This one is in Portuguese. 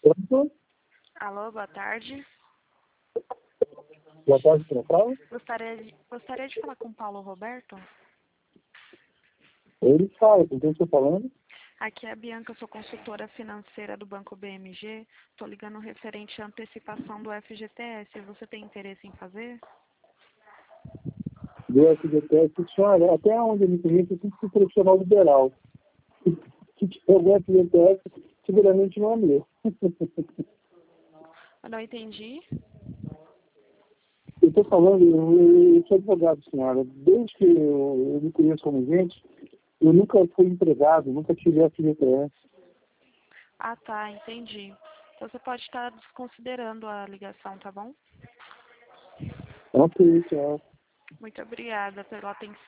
Pronto? Alô, boa tarde. Boa tarde, Central. Gostaria de falar com o Paulo Roberto. Ele fala, com quem estou falando? Aqui é a Bianca, sou consultora financeira do Banco BMG. Estou ligando referente à antecipação do FGTS. Você tem interesse em fazer? Do FGTS, senhora, até onde eu me conheço, eu sempre fui profissional liberal. Se tiver algum FGTS, seguramente não é meu. Eu não entendi. Eu estou falando, eu sou advogado, senhora. Desde que eu me conheço como gente, eu nunca fui empregado, nunca tive FGTS. Ah, tá, entendi. Então você pode estar desconsiderando a ligação, tá bom? Ok, tchau. Muito obrigada pela atenção.